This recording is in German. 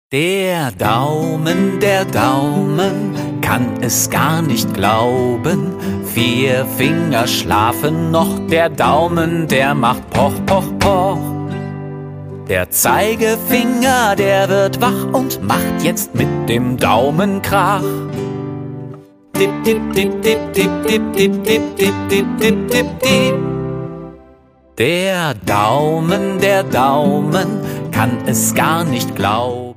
Der Daumen kann es gar nicht glauben. 4 Finger schlafen noch, der Daumen, der macht poch, poch, poch. Der Zeigefinger, der wird wach und macht jetzt mit dem Daumen Krach. Dip, dip, dip, dip, dip, dip, dip, dip, dip, dip, dip, dip, dip. Der Daumen kann es gar nicht glauben.